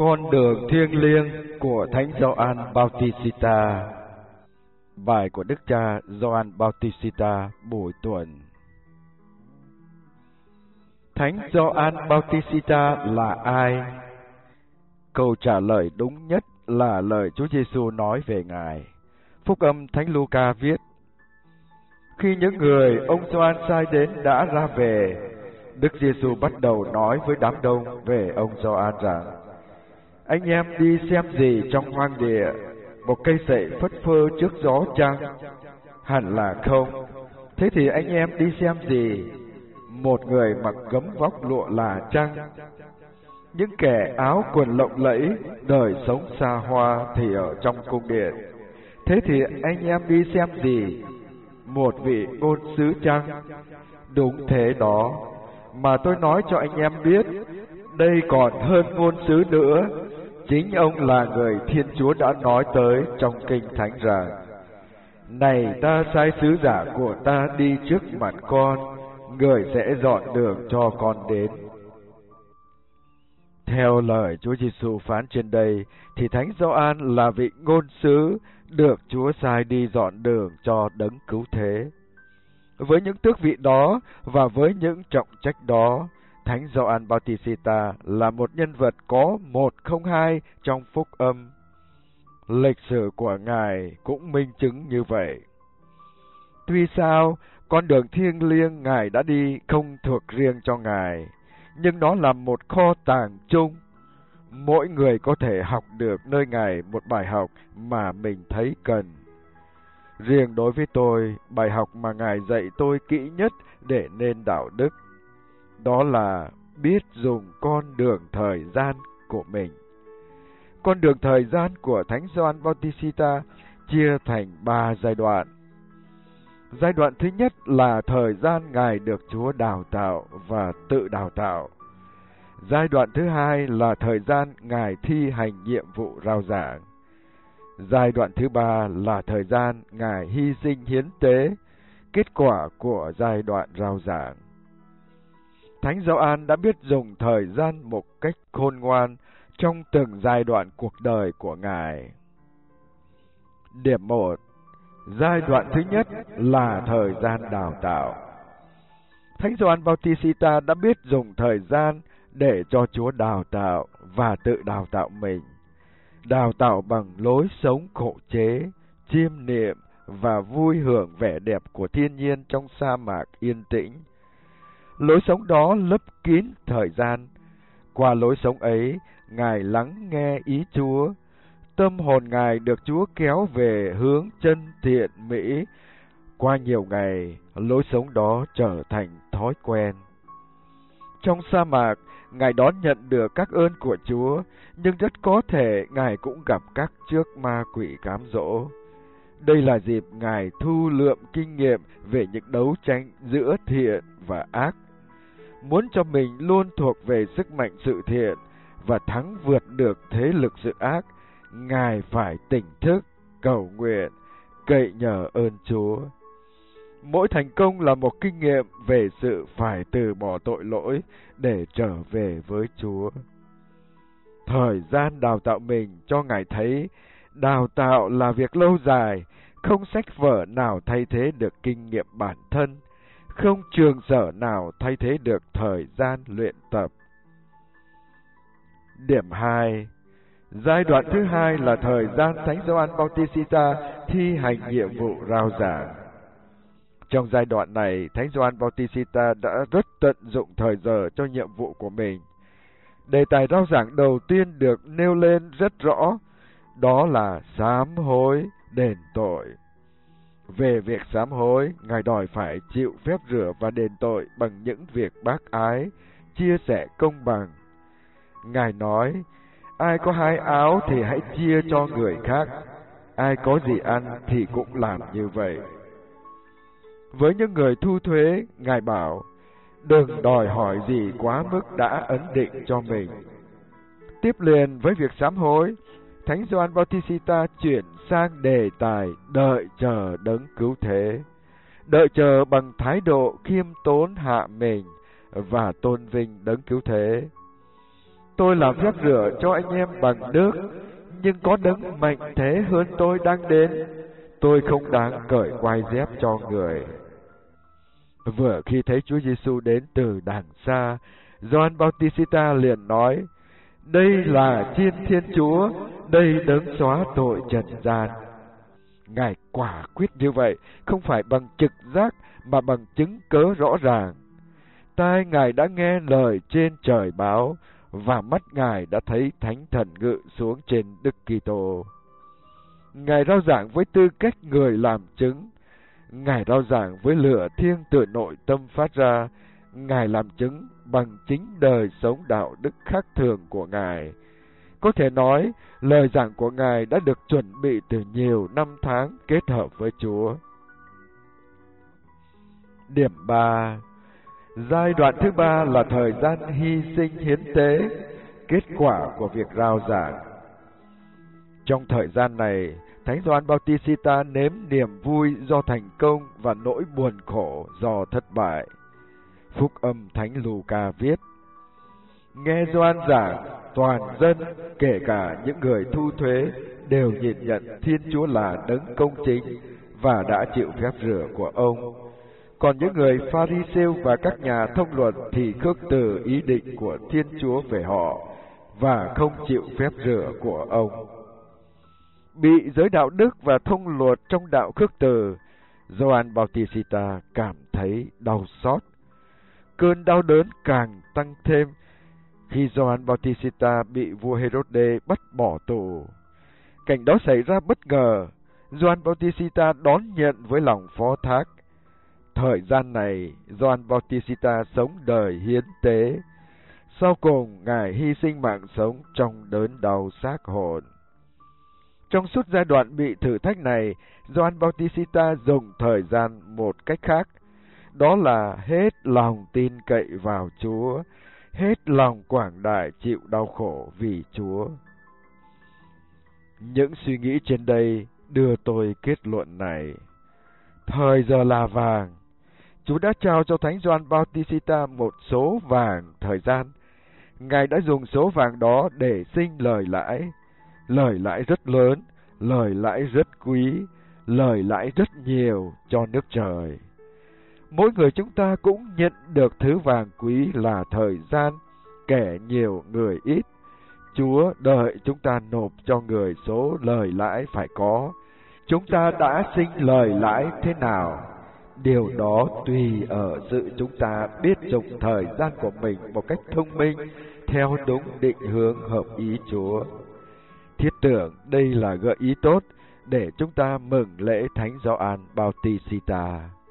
Con đường thiêng liêng của Thánh Gioan Bautista. Bài của Đức cha Gioan Bautista buổi tuần. Thánh Gioan Bautista là ai? Câu trả lời đúng nhất là lời Chúa Giêsu nói về Ngài. Phúc âm Thánh Luca viết: Khi những người ông Gioan sai đến đã ra về, Đức Giêsu bắt đầu nói với đám đông về ông Gioan rằng: Anh em đi xem gì trong hoang địa? Một cây sậy phất phơ trước gió chăng? Hẳn là không. Thế thì anh em đi xem gì? Một người mặc gấm vóc lụa là chăng? Những kẻ áo quần lộng lẫy, đời sống xa hoa thì ở trong cung điện. Thế thì anh em đi xem gì? Một vị ngôn sứ chăng? Đúng thế đó, mà tôi nói cho anh em biết, đây còn hơn ngôn sứ nữa. Chính ông là người Thiên Chúa đã nói tới trong Kinh Thánh rằng: Này, ta sai sứ giả của ta đi trước mặt con, người sẽ dọn đường cho con đến. Theo lời Chúa Giêsu phán trên đây, thì Thánh Gioan là vị ngôn sứ được Chúa sai đi dọn đường cho đấng cứu thế. Với những tước vị đó và với những trọng trách đó, Thánh Gioan Bautista là một nhân vật có 102 trong phúc âm. Lịch sử của Ngài cũng minh chứng như vậy. Tuy sao, con đường thiêng liêng Ngài đã đi không thuộc riêng cho Ngài, nhưng nó là một kho tàng chung. Mỗi người có thể học được nơi Ngài một bài học mà mình thấy cần. Riêng đối với tôi, bài học mà Ngài dạy tôi kỹ nhất để nên đạo đức, đó là biết dùng con đường thời gian của mình. Con đường thời gian của Thánh Gioan Bautista chia thành 3 giai đoạn. Giai đoạn thứ nhất là thời gian Ngài được Chúa đào tạo và tự đào tạo. Giai đoạn thứ hai là thời gian Ngài thi hành nhiệm vụ rao giảng. Giai đoạn thứ ba là thời gian Ngài hy sinh hiến tế, kết quả của giai đoạn rao giảng. Thánh Gioan đã biết dùng thời gian một cách khôn ngoan trong từng giai đoạn cuộc đời của Ngài. Điểm 1. Giai đoạn thứ nhất là thời gian đào tạo. Thánh Gioan Bautista đã biết dùng thời gian để cho Chúa đào tạo và tự đào tạo mình. Đào tạo bằng lối sống khổ chế, chiêm niệm và vui hưởng vẻ đẹp của thiên nhiên trong sa mạc yên tĩnh. Lối sống đó lấp kín thời gian. Qua lối sống ấy, Ngài lắng nghe ý Chúa. Tâm hồn Ngài được Chúa kéo về hướng chân thiện mỹ. Qua nhiều ngày, lối sống đó trở thành thói quen. Trong sa mạc, Ngài đón nhận được các ơn của Chúa, nhưng rất có thể Ngài cũng gặp các trước ma quỷ cám dỗ. Đây là dịp Ngài thu lượm kinh nghiệm về những đấu tranh giữa thiện và ác. Muốn cho mình luôn thuộc về sức mạnh sự thiện và thắng vượt được thế lực sự ác, Ngài phải tỉnh thức, cầu nguyện, cậy nhờ ơn Chúa. Mỗi thành công là một kinh nghiệm về sự phải từ bỏ tội lỗi để trở về với Chúa. Thời gian đào tạo mình cho Ngài thấy đào tạo là việc lâu dài, không sách vở nào thay thế được kinh nghiệm bản thân, không trường sở nào thay thế được thời gian luyện tập. Điểm 2. Giai đoạn thứ hai là thời gian Thánh Gioan Bautista thi hành nhiệm vụ rao giảng. Trong giai đoạn này, Thánh Gioan Bautista đã rất tận dụng thời giờ cho nhiệm vụ của mình. Đề tài rao giảng đầu tiên được nêu lên rất rõ, đó là sám hối, đền tội. Về việc sám hối, Ngài đòi phải chịu phép rửa và đền tội bằng những việc bác ái, chia sẻ công bằng. Ngài nói: Ai có 2 áo thì hãy chia cho người khác, ai có gì ăn thì cũng làm như vậy. Với những người thu thuế, Ngài bảo: Đừng đòi hỏi gì quá mức đã ấn định cho mình. Tiếp liền với việc sám hối, Thánh Gioan Bautista chuyển sang đề tài đợi chờ đấng cứu thế. Đợi chờ bằng thái độ khiêm tốn hạ mình và tôn vinh đấng cứu thế. Tôi làm phép rửa cho anh em bằng nước, nhưng có đấng mạnh thế hơn tôi đang đến. Tôi không đáng cởi quai dép cho người. Vừa khi thấy Chúa Giêsu đến từ đằng xa, Gioan Bautista liền nói: đây là Chiên Thiên Chúa, đây đấng xóa tội trần gian. Ngài quả quyết như vậy, không phải bằng trực giác mà bằng chứng cớ rõ ràng. Tai Ngài đã nghe lời trên trời báo, và mắt Ngài đã thấy Thánh Thần ngự xuống trên Đức Kitô. Ngài rao giảng với tư cách người làm chứng. Ngài rao giảng với lửa thiêng từ nội tâm phát ra. Ngài làm chứng bằng chính đời sống đạo đức khác thường của Ngài. Có thể nói, lời giảng của Ngài đã được chuẩn bị từ nhiều năm tháng kết hợp với Chúa. Điểm 3. Giai đoạn thứ 3 là thời gian hy sinh hiến tế, kết quả của việc rao giảng. Trong thời gian này, Thánh Gioan Bautista nếm niềm vui do thành công và nỗi buồn khổ do thất bại. Phúc âm Thánh Luca viết: nghe Gioan giảng, toàn dân, kể cả những người thu thuế, đều nhìn nhận Thiên Chúa là đấng công chính và đã chịu phép rửa của ông. Còn những người Pha-ri-siêu và các nhà thông luật thì khước từ ý định của Thiên Chúa về họ và không chịu phép rửa của ông. Bị giới đạo đức và thông luật trong đạo khước từ, Gioan Bautista cảm thấy đau xót. Cơn đau đớn càng tăng thêm khi Gioan Bautista bị vua Herode bắt bỏ tù. Cảnh đó xảy ra bất ngờ, Gioan Bautista đón nhận với lòng phó thác. Thời gian này, Gioan Bautista sống đời hiến tế. Sau cùng, Ngài hy sinh mạng sống trong đớn đau xác hồn. Trong suốt giai đoạn bị thử thách này, Gioan Bautista dùng thời gian một cách khác. Đó là hết lòng tin cậy vào Chúa, hết lòng quảng đại chịu đau khổ vì Chúa. Những suy nghĩ trên đây đưa tôi kết luận này. Thời giờ là vàng. Chúa đã trao cho Thánh Gioan Bautista một số vàng thời gian. Ngài đã dùng số vàng đó để sinh lời lãi rất lớn, lời lãi rất quý, lời lãi rất nhiều cho nước trời. Mỗi người chúng ta cũng nhận được thứ vàng quý là thời gian, kẻ nhiều người ít. Chúa đợi chúng ta nộp cho người số lời lãi phải có. Chúng ta đã sinh lời lãi thế nào? Điều đó tùy ở sự chúng ta biết dùng thời gian của mình một cách thông minh, theo đúng định hướng hợp ý Chúa. Thiết tưởng đây là gợi ý tốt để chúng ta mừng lễ Thánh Gioan Bautista.